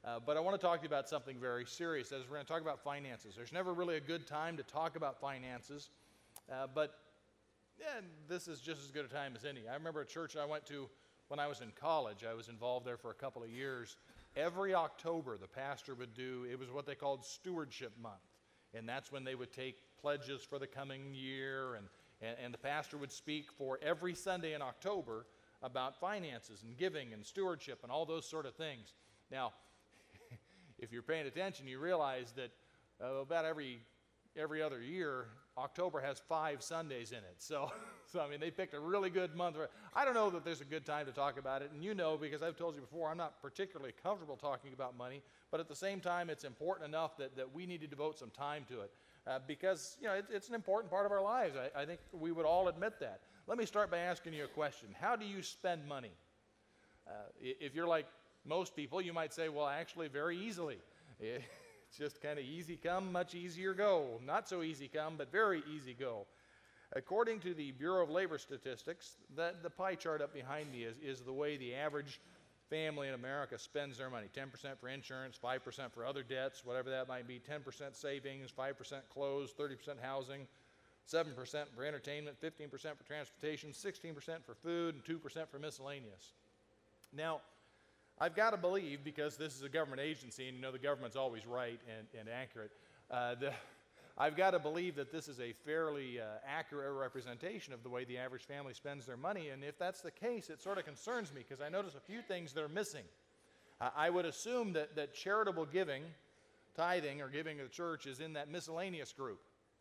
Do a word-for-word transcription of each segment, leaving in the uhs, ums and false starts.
Uh, but I want to talk to you about something very serious. That is, we're going to talk about finances. There's never really a good time to talk about finances, uh, but yeah, this is just as good a time as any. I remember a church I went to when I was in college. I was involved there for a couple of years. Every October, the pastor would do, it was what they called Stewardship Month. And that's when they would take pledges for the coming year, and, and, and the pastor would speak for every Sunday in October about finances and giving and stewardship and all those sort of things. Now, if you're paying attention, you realize that uh, about every every other year, October has five Sundays in it. So, so I mean, they picked a really good month. I don't know that there's a good time to talk about it, and you know, because I've told you before, I'm not particularly comfortable talking about money, but at the same time, it's important enough that, that we need to devote some time to it, uh, because, you know, it, it's an important part of our lives. I, I think we would all admit that. Let me start by asking you a question. How do you spend money? Uh, if you're like most people, you might say, well, actually, very easily. It's just kind of easy come, much easier go. Not so easy come, but very easy go. According to the Bureau of Labor Statistics, the, the pie chart up behind me is, is the way the average family in America spends their money. ten percent for insurance, five percent for other debts, whatever that might be, ten percent savings, five percent clothes, thirty percent housing, seven percent for entertainment, fifteen percent for transportation, sixteen percent for food, and two percent for miscellaneous. Now, I've got to believe, because this is a government agency, and you know the government's always right and, and accurate, uh, the, I've got to believe that this is a fairly uh, accurate representation of the way the average family spends their money, and if that's the case, it sort of concerns me, because I notice a few things that are missing. Uh, I would assume that, that charitable giving, tithing, or giving to the church is in that miscellaneous group.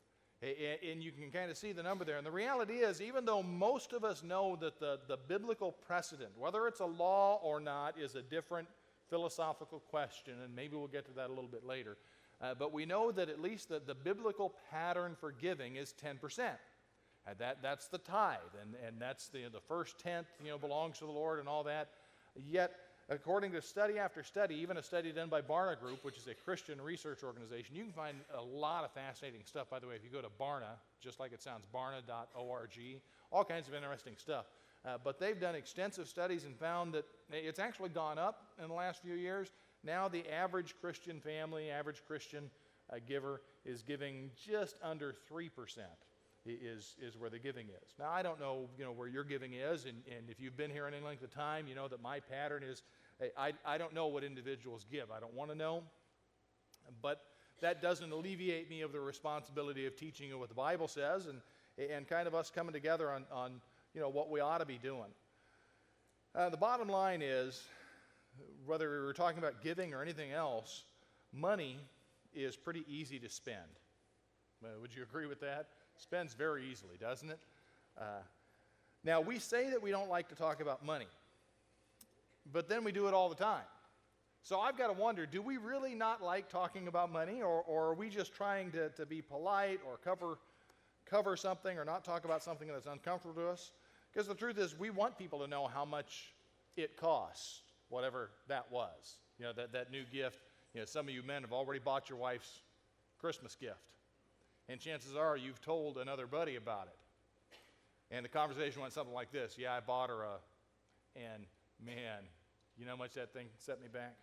And you can kind of see the number there. And the reality is, even though most of us know that the, the biblical precedent, whether it's a law or not, is a different philosophical question, and maybe we'll get to that a little bit later, uh, but we know that at least the, the biblical pattern for giving is ten percent. And that, that's the tithe, and, and that's the, the first tenth, you know, belongs to the Lord and all that. Yet, according to study after study, even a study done by Barna Group, which is a Christian research organization, you can find a lot of fascinating stuff. By the way, if you go to Barna, just like it sounds, barna dot org, all kinds of interesting stuff. Uh, but they've done extensive studies and found that it's actually gone up in the last few years. Now the average Christian family, average Christian uh, giver is giving just under three percent. Is, is where the giving is. Now, I don't know, you know, where your giving is, and, and if you've been here any length of time, you know that my pattern is, I, I don't know what individuals give. I don't want to know, but that doesn't alleviate me of the responsibility of teaching you what the Bible says, and, and kind of us coming together on, on, you know, what we ought to be doing. Uh, the bottom line is, whether we were talking about giving or anything else, money is pretty easy to spend. Uh, would you agree with that? Spends very easily, doesn't it? Uh, now, we say that we don't like to talk about money, but then we do it all the time. So I've got to wonder, do we really not like talking about money, or, or are we just trying to, to be polite or cover, cover something or not talk about something that's uncomfortable to us? Because the truth is, we want people to know how much it costs, whatever that was. You know, that, that new gift. You know, some of you men have already bought your wife's Christmas gift. And chances are you've told another buddy about it. And the conversation went something like this. Yeah, I bought her a, and man, you know how much that thing set me back?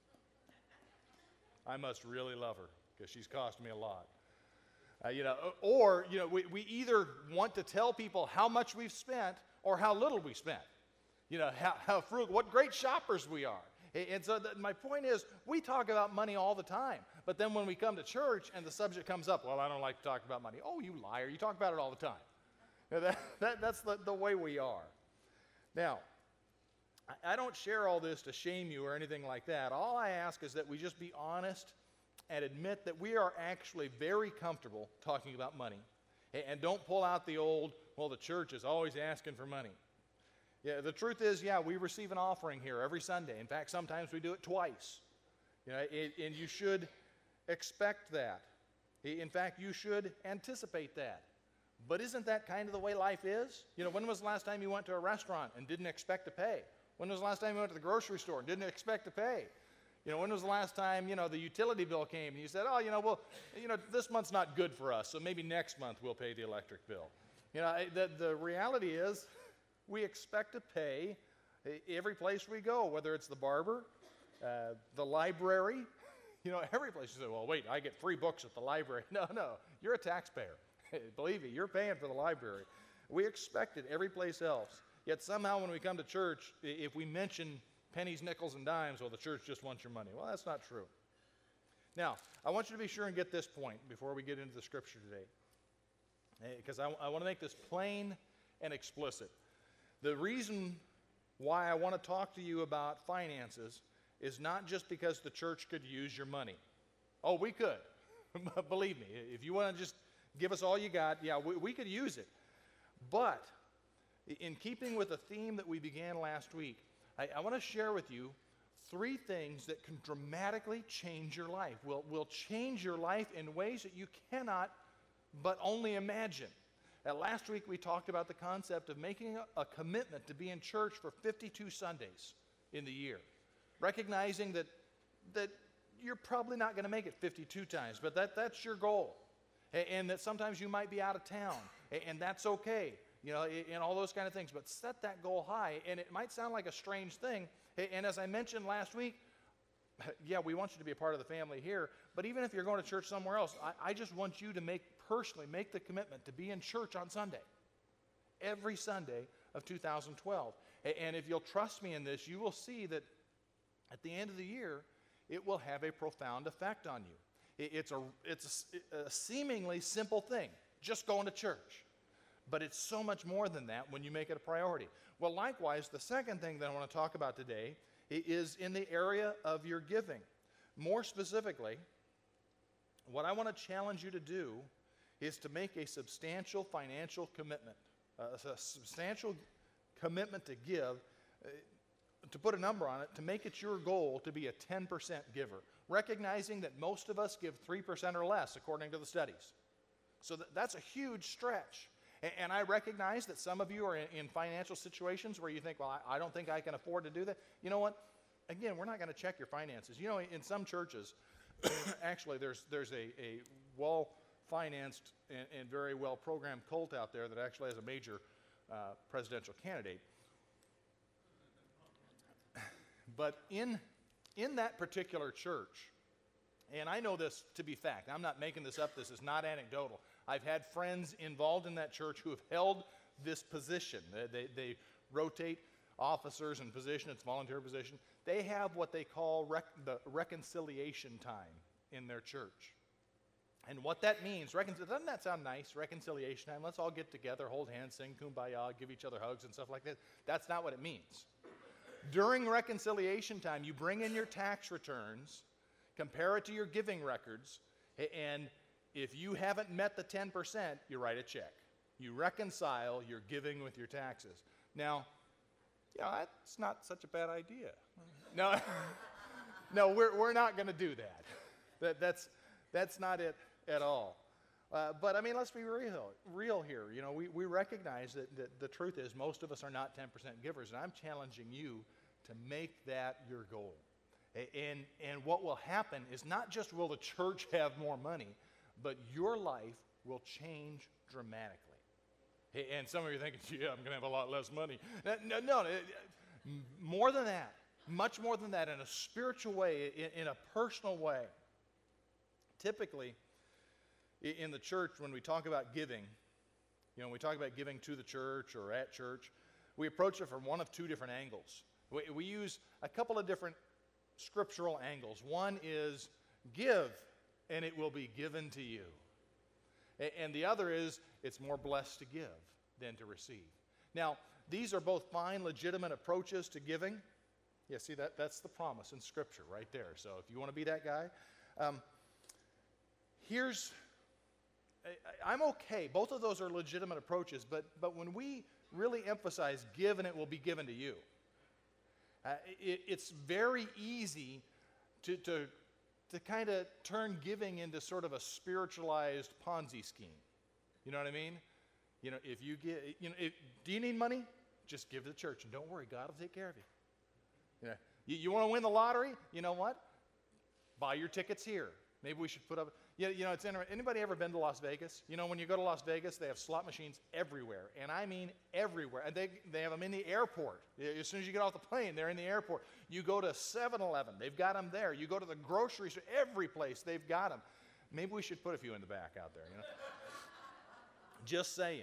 I must really love her, because she's cost me a lot. Uh, you know, or, you know, we, we either want to tell people how much we've spent or how little we spent. You know, how, how frugal, what great shoppers we are. And so the, my point is, we talk about money all the time. But then when we come to church and the subject comes up, well, I don't like to talk about money. Oh, you liar. You talk about it all the time. You know, that, that, that's the, the way we are. Now, I, I don't share all this to shame you or anything like that. All I ask is that we just be honest and admit that we are actually very comfortable talking about money. And, and don't pull out the old, well, the church is always asking for money. Yeah, the truth is, yeah, we receive an offering here every Sunday. In fact, sometimes we do it twice. You know, it, and you should expect that. In fact, you should anticipate that. But isn't that kind of the way life is? You know, when was the last time you went to a restaurant and didn't expect to pay? When was the last time you went to the grocery store and didn't expect to pay? You know, when was the last time, you know, the utility bill came and you said, oh, you know, well, you know, this month's not good for us, so maybe next month we'll pay the electric bill. You know, the, the reality is, we expect to pay every place we go, whether it's the barber, uh, the library. You know, every place you say, well, wait, I get free books at the library. No, no, you're a taxpayer. Believe me, you're paying for the library. We expect it every place else. Yet somehow when we come to church, if we mention pennies, nickels, and dimes, well, the church just wants your money. Well, that's not true. Now, I want you to be sure and get this point before we get into the scripture today, because I, I want to make this plain and explicit. The reason why I want to talk to you about finances is not just because the church could use your money. Oh, we could. Believe me, if you want to just give us all you got, yeah, we, we could use it. But in keeping with the theme that we began last week, I, I want to share with you three things that can dramatically change your life, will, will change your life in ways that you cannot but only imagine. Uh, last week we talked about the concept of making a, a commitment to be in church for fifty-two Sundays in the year, recognizing that, that you're probably not going to make it fifty-two times, but that, that's your goal, and, and that sometimes you might be out of town, and, and that's okay, you know, and all those kind of things, but set that goal high. And it might sound like a strange thing, and as I mentioned last week, yeah, we want you to be a part of the family here, but even if you're going to church somewhere else, I, I just want you to make, personally, make the commitment to be in church on Sunday, every Sunday of two thousand twelve. And if you'll trust me in this, you will see that at the end of the year, it will have a profound effect on you. It's a, it's a, a seemingly simple thing, just going to church. But it's so much more than that when you make it a priority. Well, likewise, the second thing that I want to talk about today is in the area of your giving. More specifically, what I want to challenge you to do is to make a substantial financial commitment, uh, a substantial commitment to give, uh, to put a number on it, to make it your goal to be a ten percent giver, recognizing that most of us give three percent or less according to the studies. So th- that's a huge stretch. And I recognize that some of you are in, in financial situations where you think, well, I, I don't think I can afford to do that. You know what? Again, we're not going to check your finances. You know, in some churches, actually, there's, there's a, a well-financed and, and very well-programmed cult out there that actually has a major uh, presidential candidate. But in, in that particular church, and I know this to be fact, I'm not making this up, this is not anecdotal. I've had friends involved in that church who have held this position. They, they, they rotate officers and position, it's a volunteer position. They have what they call rec- the reconciliation time in their church. And what that means, recon- doesn't that sound nice, reconciliation time? Let's all get together, hold hands, sing kumbaya, give each other hugs and stuff like that. That's not what it means. During reconciliation time, you bring in your tax returns, compare it to your giving records, and if you haven't met the ten percent, you write a check. You reconcile your giving with your taxes. Now, yeah, that's not such a bad idea. No, no, we're, we're not going to do that. that. That's, that's not it at all. Uh, but, I mean, let's be real, real here. You know, we, we recognize that, that the truth is most of us are not ten percent givers, and I'm challenging you to make that your goal. And, and what will happen is not just will the church have more money, but your life will change dramatically. And some of you are thinking, yeah, I'm going to have a lot less money. No, no, no, more than that, much more than that, in a spiritual way, in, in a personal way. Typically, in the church, when we talk about giving, you know, when we talk about giving to the church or at church, we approach it from one of two different angles. We, we use a couple of different scriptural angles. One is give, and it will be given to you. And the other is, it's more blessed to give than to receive. Now, these are both fine, legitimate approaches to giving. Yeah, see, that, that's the promise in Scripture right there. So if you want to be that guy, um, here's, I, I'm okay. Both of those are legitimate approaches, but, but when we really emphasize give and it will be given to you, uh, it, it's very easy to, to to kind of turn giving into sort of a spiritualized Ponzi scheme. You know what I mean? You know, if you get, you know, if, do you need money? Just give to the church, and don't worry, God will take care of you. You know, you, you want to win the lottery? You know what? Buy your tickets here. Maybe we should put up, you you know, it's interesting. Anybody ever been to Las Vegas? You know, when you go to Las Vegas, they have slot machines everywhere, and I mean everywhere. And they, they have them in the airport. As soon as you get off the plane, they're in the airport. You go to seven eleven, they've got them there. You go to the grocery store, every place, they've got them. Maybe we should put a few in the back out there, you know. Just saying.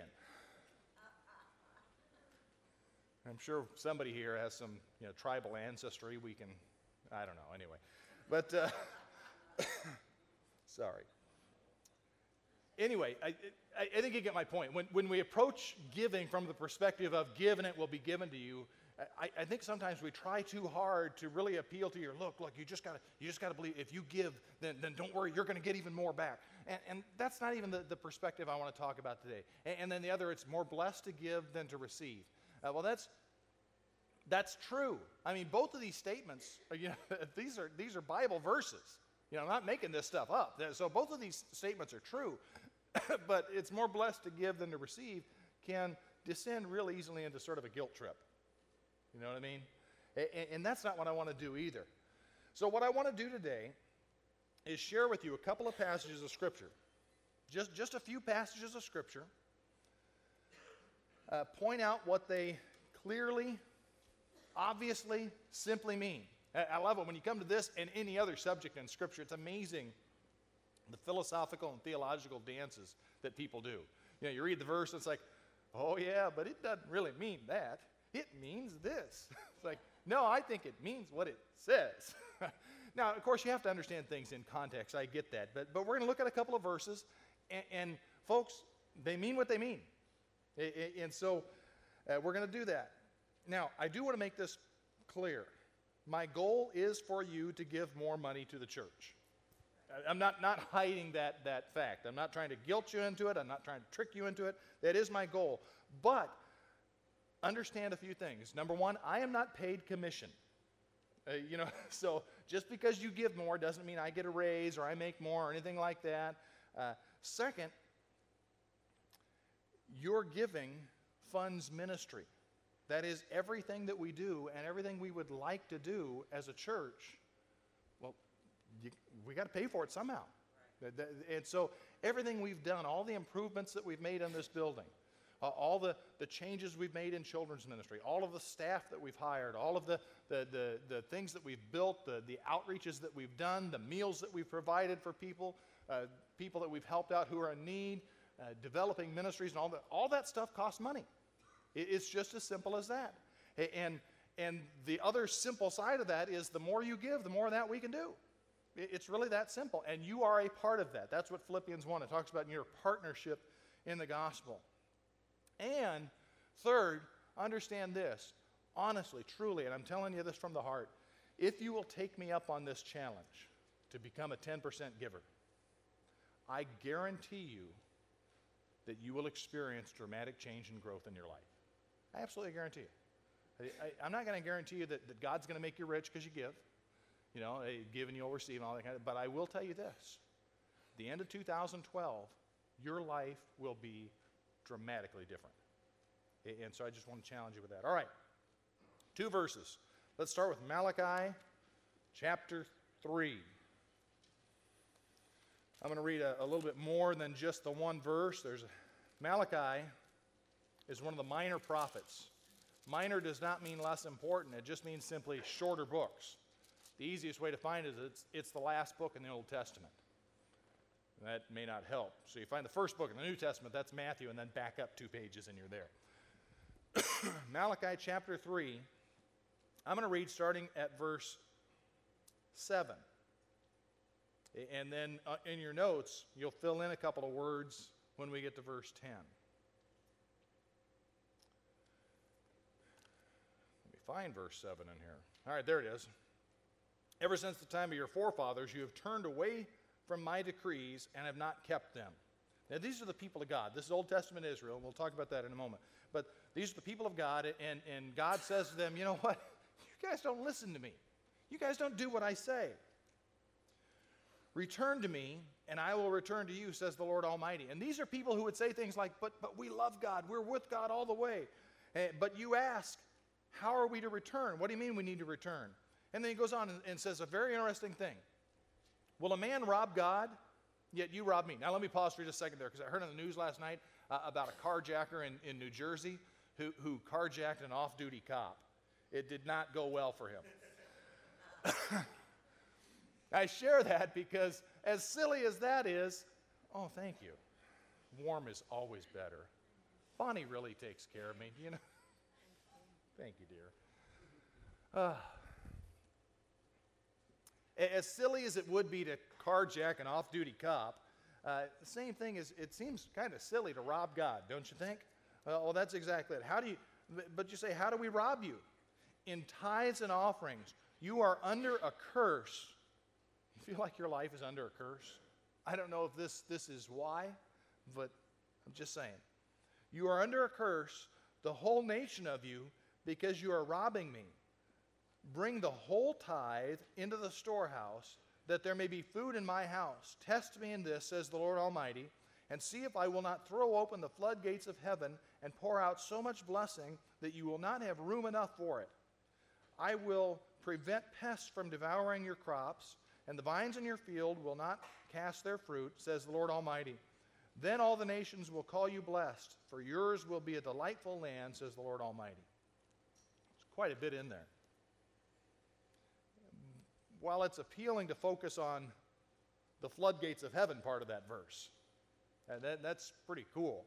I'm sure somebody here has some, you know, tribal ancestry. We can, I don't know, anyway. But, uh, sorry. Anyway, I, I, I think you get my point. When, when we approach giving from the perspective of give and it will be given to you, I, I think sometimes we try too hard to really appeal to your, look, look, you just gotta, you just gotta believe if you give, then, then don't worry, you're gonna get even more back. And, and that's not even the, the perspective I want to talk about today. And, and then the other, it's more blessed to give than to receive. Uh, well, that's that's true. I mean, both of these statements, are, you know, these are these are Bible verses. You know, I'm not making this stuff up. So both of these statements are true. But it's more blessed to give than to receive can descend real easily into sort of a guilt trip. You know what I mean? And, and that's not what I want to do either. So what I want to do today is share with you a couple of passages of Scripture. Just, just a few passages of Scripture. Uh, point out what they clearly, obviously, simply mean. I, I love it when you come to this and any other subject in Scripture. It's amazing the philosophical and theological dances that people do. You know, you read the verse, and it's like, oh yeah, but it doesn't really mean that. It means this. It's like, no, I think it means what it says. Now, of course, you have to understand things in context. I get that. But, but we're going to look at a couple of verses, and, and folks, they mean what they mean. And so uh, we're going to do that. Now, I do want to make this clear. My goal is for you to give more money to the church. I'm not, not hiding that, that fact. I'm not trying to guilt you into it. I'm not trying to trick you into it. That is my goal. But understand a few things. Number one, I am not paid commission. Uh, you know, so just because you give more doesn't mean I get a raise or I make more or anything like that. Uh, second, your giving funds ministry. That is, everything that we do and everything we would like to do as a church, well, you, we got to pay for it somehow. Right. And so everything we've done, all the improvements that we've made in this building, uh, all the, the changes we've made in children's ministry, all of the staff that we've hired, all of the, the, the, the things that we've built, the, the outreaches that we've done, the meals that we've provided for people, uh, people that we've helped out who are in need, Uh, developing ministries and all that, all that stuff costs money. It, it's just as simple as that. And, and the other simple side of that is the more you give, the more of that we can do. It, it's really that simple. And you are a part of that. That's what Philippians one, it talks about in your partnership in the gospel. And third, understand this, honestly, truly, and I'm telling you this from the heart, if you will take me up on this challenge to become a ten percent giver, I guarantee you that you will experience dramatic change and growth in your life. I absolutely guarantee you. I, I, I'm not going to guarantee you that, that God's going to make you rich because you give. You know, give and you'll receive and all that kind of, but I will tell you this. The end of two thousand twelve, your life will be dramatically different. And so I just want to challenge you with that. All right, two verses. Let's start with Malachi chapter three. I'm going to read a, a little bit more than just the one verse. There's Malachi is one of the minor prophets. Minor does not mean less important. It just means simply shorter books. The easiest way to find it is it's, it's the last book in the Old Testament. That may not help. So you find the first book in the New Testament, that's Matthew, and then back up two pages and you're there. Malachi chapter three, I'm going to read starting at verse seven. And then uh, in your notes, you'll fill in a couple of words when we get to verse ten. Let me find verse seven in here. All right, there it is. Ever since the time of your forefathers, you have turned away from my decrees and have not kept them. Now, these are the people of God. This is Old Testament Israel, and we'll talk about that in a moment. But these are the people of God, and, and God says to them, you know what? You guys don't listen to me. You guys don't do what I say. Return to me, and I will return to you, says the Lord Almighty. And these are people who would say things like, but, but we love God. We're with God all the way. Uh, but you ask, how are we to return? What do you mean we need to return? And then he goes on and, and says a very interesting thing. Will a man rob God? Yet you rob me. Now let me pause for just a second there, because I heard on the news last night uh, about a carjacker in, in New Jersey who, who carjacked an off-duty cop. It did not go well for him. I share that because as silly as that is, oh, thank you. Warm is always better. Bonnie really takes care of me, you know. Thank you, dear. Uh, as silly as it would be to carjack an off-duty cop, uh, the same thing is, it seems kind of silly to rob God, don't you think? Well, well, that's exactly it. How do you, but you say, how do we rob you? In tithes and offerings, you are under a curse. You feel like your life is under a curse? I don't know if this, this is why, but I'm just saying. You are under a curse, the whole nation of you, because you are robbing me. Bring the whole tithe into the storehouse, that there may be food in my house. Test me in this, says the Lord Almighty, and see if I will not throw open the floodgates of heaven and pour out so much blessing that you will not have room enough for it. I will prevent pests from devouring your crops, and the vines in your field will not cast their fruit, says the Lord Almighty. Then all the nations will call you blessed, for yours will be a delightful land, says the Lord Almighty. There's quite a bit in there. While it's appealing to focus on the floodgates of heaven part of that verse, and that, that's pretty cool.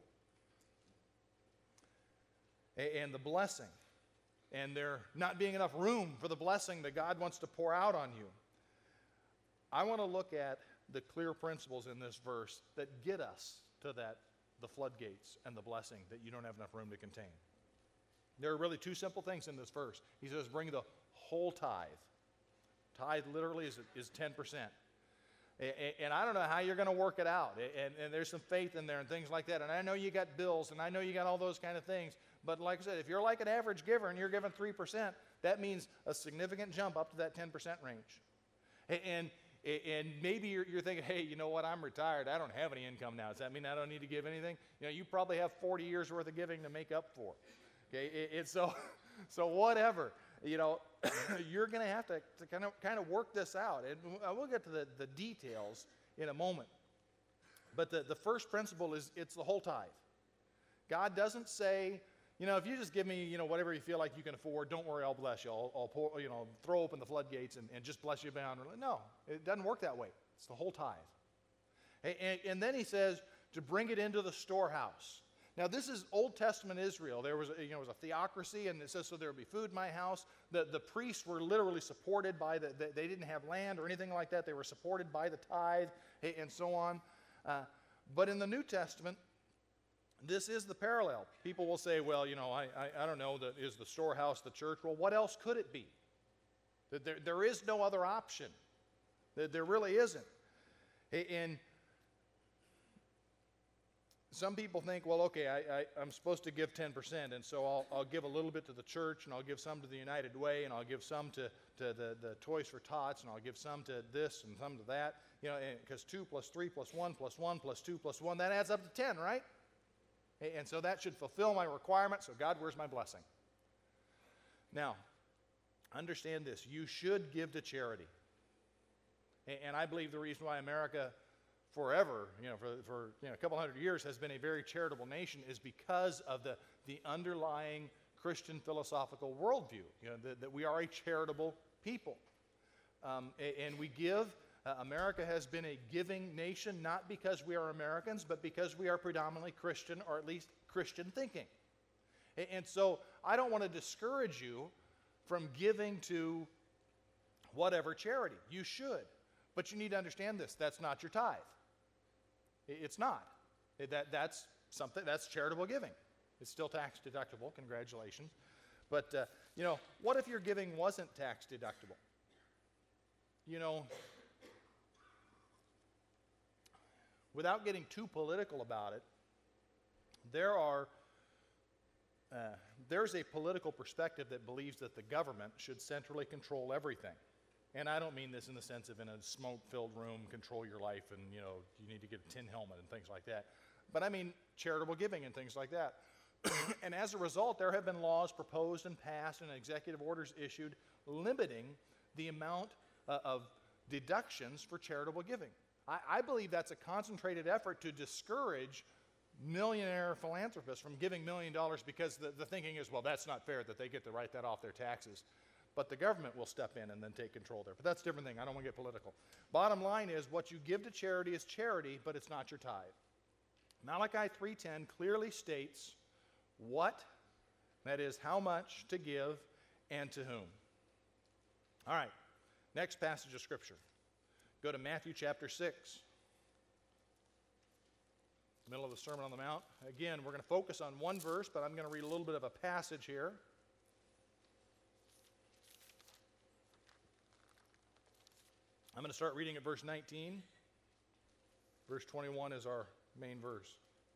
And the blessing, and there not being enough room for the blessing that God wants to pour out on you. I want to look at the clear principles in this verse that get us to that, the floodgates and the blessing that you don't have enough room to contain. There are really two simple things in this verse. He says, bring the whole tithe. Tithe literally is, is ten percent. And I don't know how you're going to work it out. And, and there's some faith in there and things like that. And I know you got bills, and I know you got all those kind of things. But like I said, if you're like an average giver and you're giving three percent, that means a significant jump up to that ten percent range. And, and maybe you're, you're thinking, hey, you know what, I'm retired. I don't have any income now. Does that mean I don't need to give anything? You know, you probably have forty years worth of giving to make up for. Okay, it, it's so, so whatever. You know, you're going to have to, to kind of kind of work this out. And we'll get to the, the details in a moment. But the, the first principle is it's the whole tithe. God doesn't say, you know, if you just give me, you know, whatever you feel like you can afford, don't worry, I'll bless you. I'll, I'll pour, you know, throw open the floodgates and, and just bless you beyond. No, it doesn't work that way. It's the whole tithe. And, and, and then he says to bring it into the storehouse. Now, this is Old Testament Israel. There was, a, you know, it was a theocracy, and it says, so there would be food in my house. The, the priests were literally supported by the, the, they didn't have land or anything like that. They were supported by the tithe and so on. Uh, but in the New Testament, this is the parallel. People will say, well, you know, I, I, I don't know, that is the storehouse the church? Well, what else could it be? There, there is no other option. There, there really isn't. And some people think, well, okay, I, I, I'm supposed to give ten percent, and so I'll, I'll give a little bit to the church, and I'll give some to the United Way, and I'll give some to, to the, the Toys for Tots, and I'll give some to this and some to that. You know, because two plus three plus one plus one plus two plus one, that adds up to ten, right? And so that should fulfill my requirement, so God, where's my blessing? Now, understand this. You should give to charity. And I believe the reason why America forever, you know, for, for you know, a couple hundred years has been a very charitable nation is because of the, the underlying Christian philosophical worldview, you know, that, that we are a charitable people. Um, and we give. Uh, America has been a giving nation, not because we are Americans, but because we are predominantly Christian, or at least Christian thinking. And, and so I don't want to discourage you from giving to whatever charity. You should. But you need to understand this. That's not your tithe. It's not. That, that's something, that's charitable giving. It's still tax deductible. Congratulations. But, uh, you know, what if your giving wasn't tax deductible? You know, without getting too political about it, there are, uh, there's a political perspective that believes that the government should centrally control everything. And I don't mean this in the sense of in a smoke-filled room, control your life, and, you know, you need to get a tin helmet and things like that. But I mean charitable giving and things like that. And as a result, there have been laws proposed and passed and executive orders issued limiting the amount uh, of deductions for charitable giving. I, I believe that's a concentrated effort to discourage millionaire philanthropists from giving million dollars because the, the thinking is, well, that's not fair that they get to write that off their taxes. But the government will step in and then take control there. But that's a different thing. I don't want to get political. Bottom line is what you give to charity is charity, but it's not your tithe. Malachi three ten clearly states what, that is, how much to give and to whom. All right, next passage of Scripture. Go to Matthew chapter six. Middle of the Sermon on the Mount. Again, we're going to focus on one verse, but I'm going to read a little bit of a passage here. I'm going to start reading at verse nineteen. Verse twenty-one is our main verse.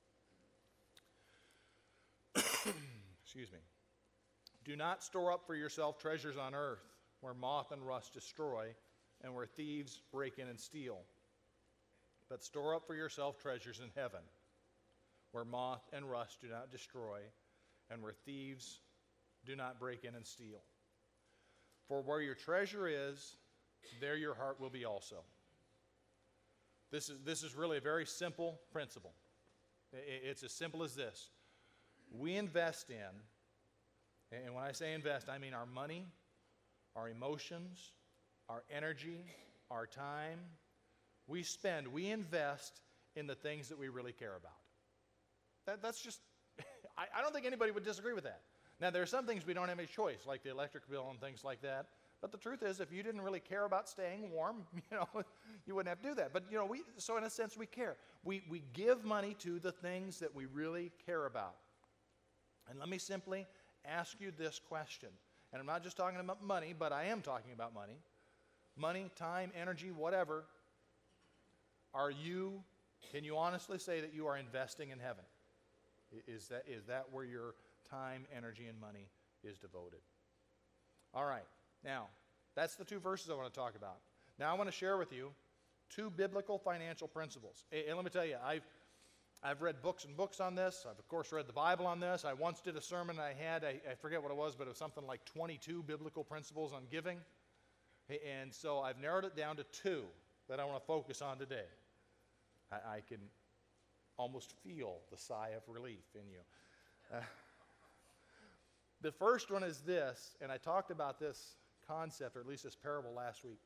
Excuse me. Do not store up for yourself treasures on earth, where moth and rust destroy, and where thieves break in and steal. But store up for yourself treasures in heaven, where moth and rust do not destroy, and where thieves do not break in and steal. For where your treasure is, there your heart will be also. This is, this is really a very simple principle. It's as simple as this. We invest in, and when I say invest, I mean our money, our emotions, our energy, our time. We spend, we invest in the things that we really care about. That, that's just, I, I don't think anybody would disagree with that. Now, there are some things we don't have any choice, like the electric bill and things like that. But the truth is, if you didn't really care about staying warm, you know, you wouldn't have to do that. But, you know, we, so in a sense, we care. We, we give money to the things that we really care about. And let me simply ask you this question. And I'm not just talking about money, but I am talking about money. Money, time, energy, whatever. Are you, can you honestly say that you are investing in heaven? Is that, is that where your time, energy, and money is devoted? All right. Now, that's the two verses I want to talk about. Now I want to share with you two biblical financial principles. And let me tell you, I've, I've read books and books on this. I've, of course, read the Bible on this. I once did a sermon I had, I, I forget what it was, but it was something like twenty-two biblical principles on giving. And so I've narrowed it down to two that I want to focus on today. I, I can almost feel the sigh of relief in you. Uh, the first one is this, and I talked about this concept, or at least this parable, last week.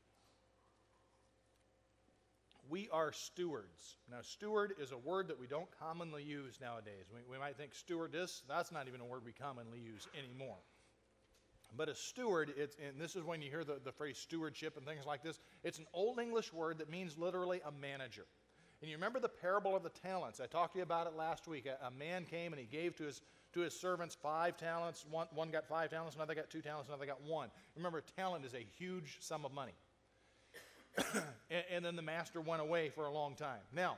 We are stewards. Now, steward is a word that we don't commonly use nowadays. We, we might think stewardess, that's not even a word we commonly use anymore. But a steward, it's, and this is when you hear the, the phrase stewardship and things like this, it's an Old English word that means literally a manager. And you remember the parable of the talents. I talked to you about it last week. A, a man came and he gave to his to his servants five talents. One, one got five talents, another got two talents, another got one. Remember, a talent is a huge sum of money. and, and then the master went away for a long time. Now,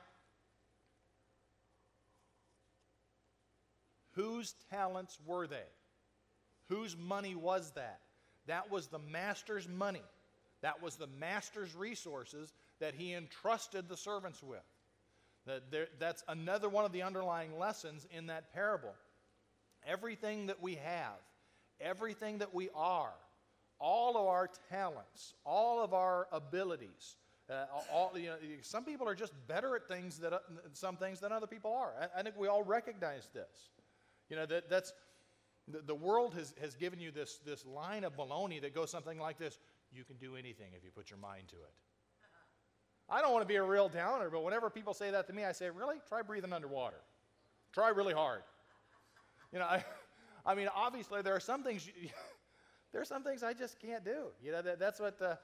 whose talents were they? Whose money was that? That was the master's money. That was the master's resources that he entrusted the servants with. That there, that's another one of the underlying lessons in that parable. Everything that we have, everything that we are, all of our talents, all of our abilities, uh, all, you know, some people are just better at things that uh, some things than other people are. I, I think we all recognize this. You know, that that's the, the world has, has given you this, this line of baloney that goes something like this: you can do anything if you put your mind to it. I don't want to be a real downer, but whenever people say that to me, I say, really? Try breathing underwater. Try really hard. You know, I, I mean, obviously there are some things, you, there are some things I just can't do. You know, that, that's what, uh,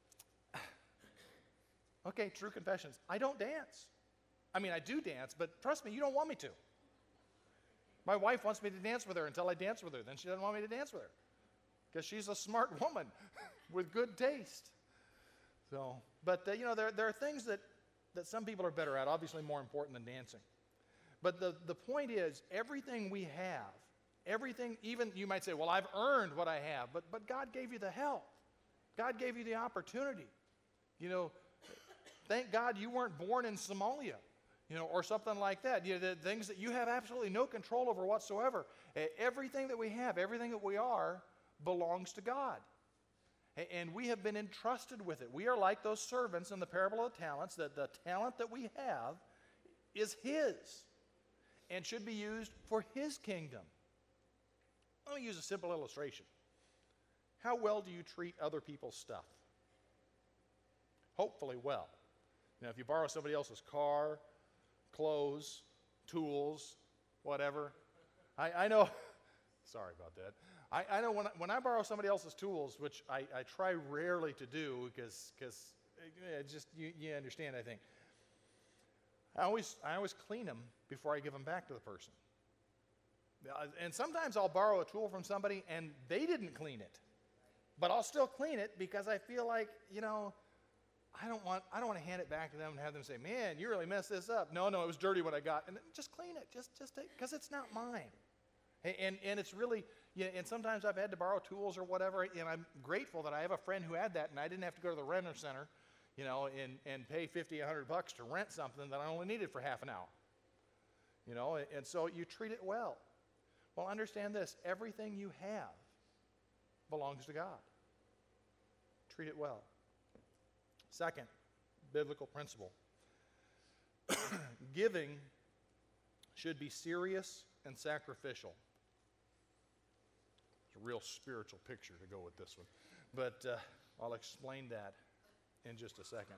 okay, true confessions. I don't dance. I mean, I do dance, but trust me, you don't want me to. My wife wants me to dance with her until I dance with her. Then she doesn't want me to dance with her because she's a smart woman with good taste. So, but, uh, you know, there, there are things that, that some people are better at, obviously more important than dancing. But the, the point is, everything we have, everything, even you might say, well, I've earned what I have, but, but God gave you the help. God gave you the opportunity. You know, thank God you weren't born in Somalia, you know, or something like that. You know, the things that you have absolutely no control over whatsoever. Everything that we have, everything that we are, belongs to God. A- And we have been entrusted with it. We are like those servants in the parable of the talents, that the talent that we have is His and should be used for His kingdom. Let me use a simple illustration. How well do you treat other people's stuff? Hopefully well. Now, if you borrow somebody else's car, clothes, tools, whatever, I, I know, sorry about that. I, I know when I, when I borrow somebody else's tools, which I, I try rarely to do because because just you, you understand, I think. I always I always clean them before I give them back to the person. And sometimes I'll borrow a tool from somebody and they didn't clean it, but I'll still clean it because I feel like, you know, I don't want I don't want to hand it back to them and have them say, "Man, you really messed this up." No, no, it was dirty what I got, and just clean it, just just because it's not mine. And, and and it's really, you know, and sometimes I've had to borrow tools or whatever, and I'm grateful that I have a friend who had that, and I didn't have to go to the renter center, you know, and and pay fifty, a hundred bucks to rent something that I only needed for half an hour. You know, and, and so you treat it well. Well, understand this: everything you have belongs to God. Treat it well. Second, biblical principle. Giving should be serious and sacrificial. It's a real spiritual picture to go with this one. But uh, I'll explain that in just a second.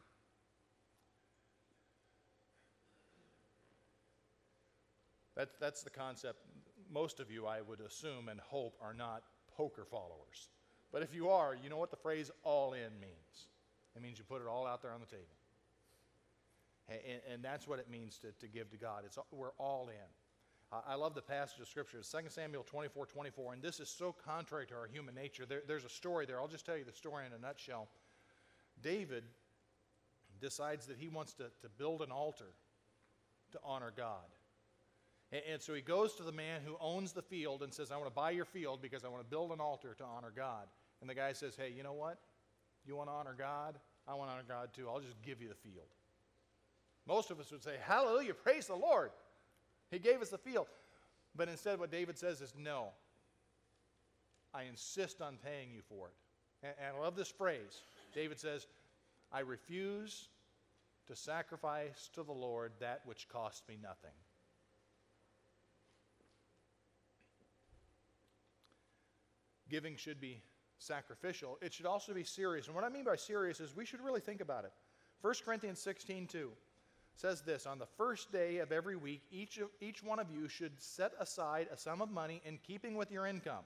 That, that's the concept. Most of you, I would assume and hope, are not poker followers. But if you are, you know what the phrase all in means. It means you put it all out there on the table. And, and that's what it means to, to give to God. It's, we're all in. Uh, I love the passage of Scripture, Second Samuel twenty-four twenty-four, and this is so contrary to our human nature. There, there's a story there. I'll just tell you the story in a nutshell. David decides that he wants to, to build an altar to honor God. And, and so he goes to the man who owns the field and says, "I want to buy your field because I want to build an altar to honor God." And the guy says, "Hey, you know what? You want to honor God? I want to honor God too. I'll just give you the field." Most of us would say, "Hallelujah, praise the Lord. He gave us the field." But instead what David says is, "No, I insist on paying you for it." And, and I love this phrase. David says, "I refuse to sacrifice to the Lord that which cost me nothing." Giving should be sacrificial. It should also be serious. And what I mean by serious is we should really think about it. First Corinthians sixteen two says this: "On the first day of every week, each, of, each one of you should set aside a sum of money in keeping with your income."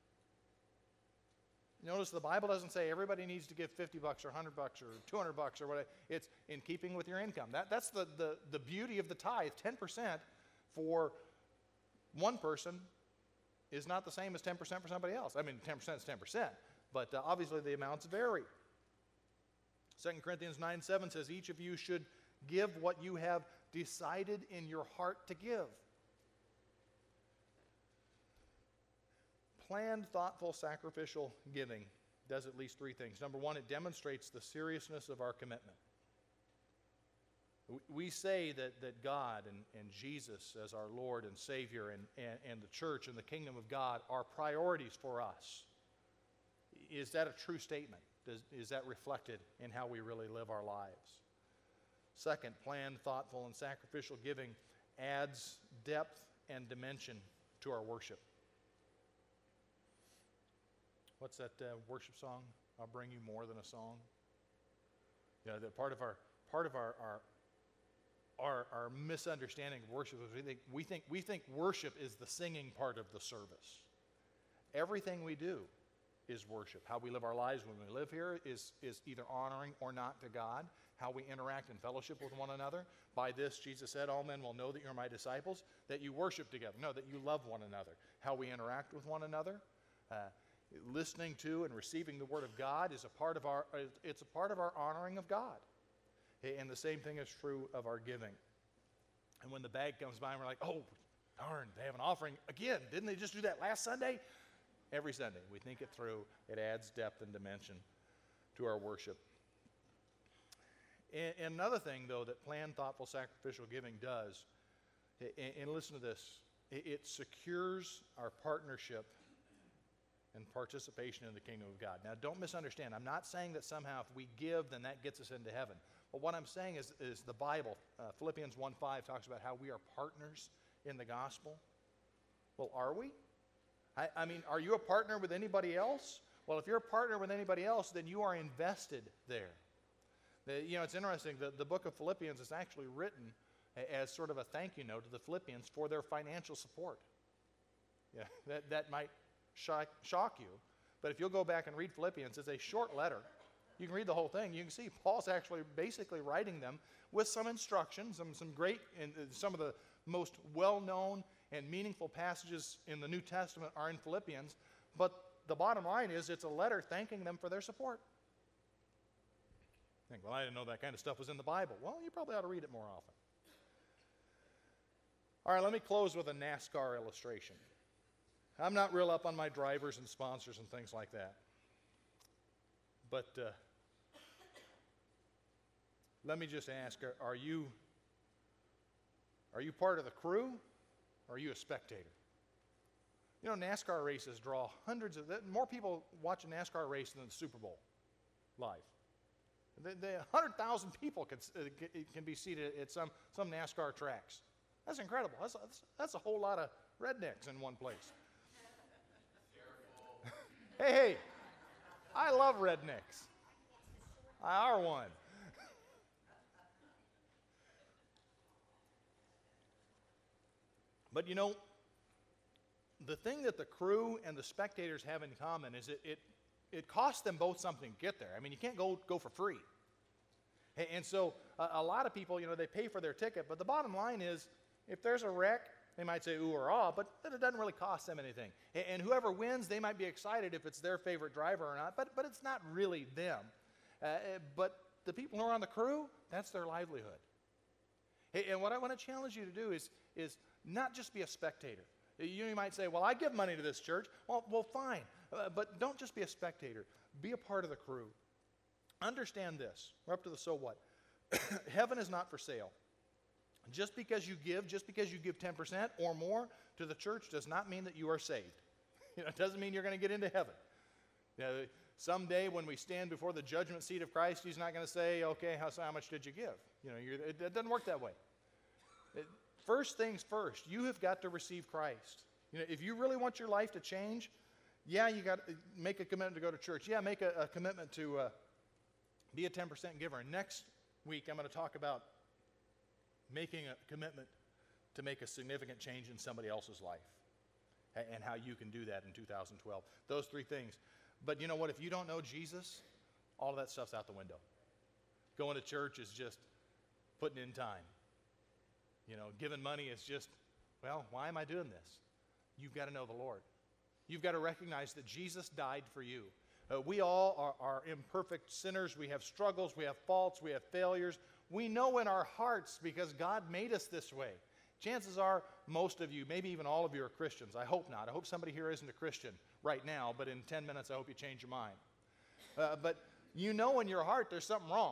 Notice the Bible doesn't say everybody needs to give fifty bucks or one hundred bucks or two hundred bucks or whatever. It's in keeping with your income. That, that's the, the, the beauty of the tithe. ten percent for one person is not the same as ten percent for somebody else. I mean, ten percent is ten percent, but uh, obviously the amounts vary. Second Corinthians nine seven says, "Each of you should give what you have decided in your heart to give." Planned, thoughtful, sacrificial giving does at least three things. Number one, it demonstrates the seriousness of our commitment. We say that, that God and, and Jesus as our Lord and Savior and, and, and the church and the kingdom of God are priorities for us. Is that a true statement? Does, is that reflected in how we really live our lives? Second, planned, thoughtful, and sacrificial giving adds depth and dimension to our worship. What's that uh, worship song? "I'll bring you more than a song." You know, that part of our part of our our our, our misunderstanding of worship is we think we think we think worship is the singing part of the service. Everything we do is worship. How we live our lives when we live here is is either honoring or not to God. How we interact in fellowship with one another. By this, Jesus said, "All men will know that you're my disciples," that you worship together. No, that you love one another. How we interact with one another. Uh, listening to and receiving the Word of God is a part of our, it's a part of our honoring of God. And the same thing is true of our giving. And when the bag comes by and we're like, "Oh, darn, they have an offering again. Didn't they just do that last Sunday?" Every Sunday, we think it through. It adds depth and dimension to our worship. And, and another thing, though, that planned, thoughtful, sacrificial giving does, and, and listen to this, it, it secures our partnership and participation in the kingdom of God. Now, don't misunderstand. I'm not saying that somehow if we give, then that gets us into heaven. But what I'm saying is, is the Bible, uh, Philippians one five talks about how we are partners in the gospel. Well, are we? I, I mean, are you a partner with anybody else? Well, if you're a partner with anybody else, then you are invested there. The, you know, it's interesting. The, the book of Philippians is actually written as sort of a thank you note to the Philippians for their financial support. Yeah, that, that might shock, shock you. But if you'll go back and read Philippians, it's a short letter. You can read the whole thing. You can see Paul's actually basically writing them with some instructions, some, some great, and some of the most well-known and meaningful passages in the New Testament are in Philippians. But the bottom line is it's a letter thanking them for their support. You think, well, I didn't know that kind of stuff was in the Bible. Well, you probably ought to read it more often. All right, let me close with a NASCAR illustration. I'm not real up on my drivers and sponsors and things like that. But uh, let me just ask, are, are you are you part of the crew, or are you a spectator? You know, NASCAR races draw hundreds of, more people watch a NASCAR race than the Super Bowl live. The, the one hundred thousand people can, uh, can be seated at some, some NASCAR tracks. That's incredible. That's, that's, that's a whole lot of rednecks in one place. hey, hey, I love rednecks. I are one. But you know, the thing that the crew and the spectators have in common is it, it, it costs them both something to get there. I mean, you can't go, go for free. And, and so a, a lot of people, you know, they pay for their ticket, but the bottom line is if there's a wreck, they might say ooh or ah, but it doesn't really cost them anything. And, and whoever wins, they might be excited if it's their favorite driver or not, but, but it's not really them. Uh, but the people who are on the crew, that's their livelihood. And what I want to challenge you to do is, is not just be a spectator. You might say, well, I give money to this church. Well, well fine. Uh, but don't just be a spectator. Be a part of the crew. Understand this. We're up to the so what. Heaven is not for sale. Just because you give, just because you give ten percent or more to the church does not mean that you are saved. You know, it doesn't mean you're going to get into heaven. You know, someday when we stand before the judgment seat of Christ, he's not going to say, okay, how, how much did you give? You know, you're, it, it doesn't work that way. It, first things first, you have got to receive Christ. You know, if you really want your life to change, yeah, you got to make a commitment to go to church. Yeah, make a, a commitment to uh, be a ten percent giver. And next week, I'm going to talk about making a commitment to make a significant change in somebody else's life and, and how you can do that in two thousand twelve. Those three things. But you know what? If you don't know Jesus, all of that stuff's out the window. Going to church is just putting in time. You know, giving money is just, well, why am I doing this? You've got to know the Lord. You've got to recognize that Jesus died for you. Uh, we all are, are imperfect sinners. We have struggles. We have faults. We have failures. We know in our hearts because God made us this way. Chances are most of you, maybe even all of you, are Christians. I hope not. I hope somebody here isn't a Christian right now, but in ten minutes I hope you change your mind. Uh, but you know in your heart there's something wrong.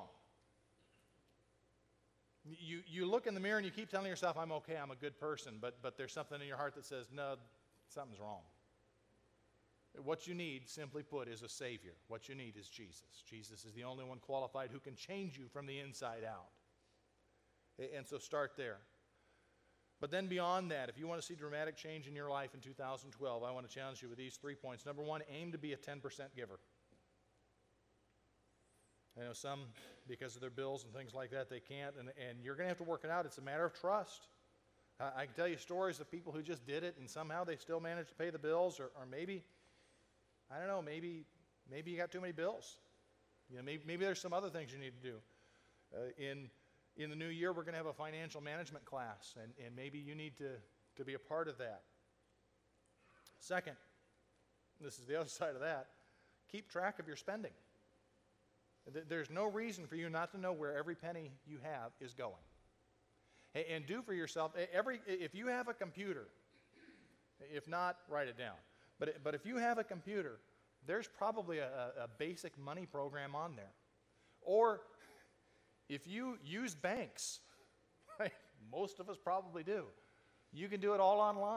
You, you look in the mirror and you keep telling yourself, I'm okay, I'm a good person, but, but there's something in your heart that says, no, something's wrong. What you need, simply put, is a Savior. What you need is Jesus. Jesus is the only one qualified who can change you from the inside out. And so start there. But then beyond that, if you want to see dramatic change in your life in two thousand twelve, I want to challenge you with these three points. Number one, aim to be a ten percent giver. I know some, because of their bills and things like that, they can't, and, and you're going to have to work it out. It's a matter of trust. Uh, I can tell you stories of people who just did it, and somehow they still managed to pay the bills, or, or maybe, I don't know, maybe maybe you got too many bills. You know, maybe, maybe there's some other things you need to do. Uh, in in the new year, we're going to have a financial management class, and, and maybe you need to, to be a part of that. Second, this is the other side of that, keep track of your spending. There's no reason for you not to know where every penny you have is going. And do for yourself, every, if you have a computer, if not, write it down. But, but if you have a computer, there's probably a, a basic money program on there. Or if you use banks, right, most of us probably do, you can do it all online.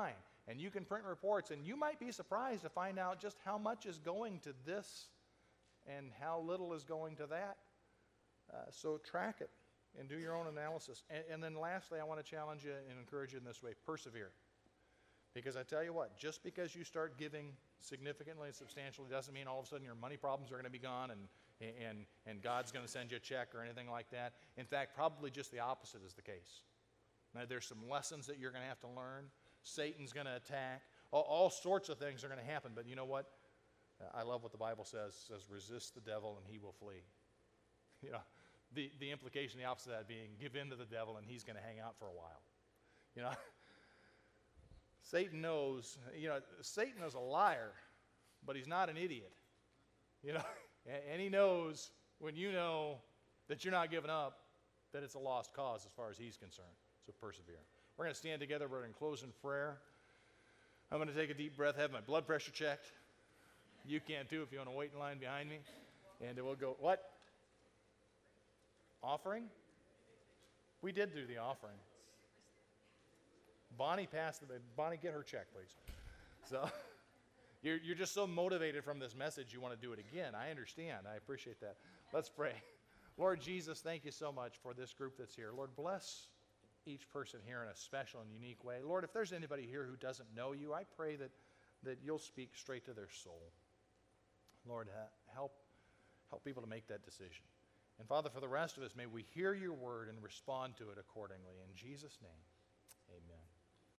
And you can print reports, and you might be surprised to find out just how much is going to this and how little is going to that. Uh, so track it and do your own analysis. And, and then lastly, I want to challenge you and encourage you in this way. Persevere. Because I tell you what, just because you start giving significantly and substantially doesn't mean all of a sudden your money problems are going to be gone and, and, and God's going to send you a check or anything like that. In fact, probably just the opposite is the case. Now, there's some lessons that you're going to have to learn. Satan's going to attack. All, all sorts of things are going to happen. But you know what? I love what the Bible says. It says, resist the devil and he will flee. You know, the, the implication, the opposite of that being, give in to the devil and he's going to hang out for a while. You know, Satan knows, you know, Satan is a liar, but he's not an idiot. You know, and he knows when you know that you're not giving up, that it's a lost cause as far as he's concerned. So persevere. We're going to stand together. We're going to close in prayer. I'm going to take a deep breath, have my blood pressure checked. You can too if you want to wait in line behind me. And we'll go, what? Offering? We did do the offering. Bonnie passed the, Bonnie, get her check, please. So you're, you're just so motivated from this message, you want to do it again. I understand. I appreciate that. Let's pray. Lord Jesus, thank you so much for this group that's here. Lord, bless each person here in a special and unique way. Lord, if there's anybody here who doesn't know you, I pray that, that you'll speak straight to their soul. Lord, uh, help, help people to make that decision. And Father, for the rest of us, may we hear your word and respond to it accordingly. In Jesus' name.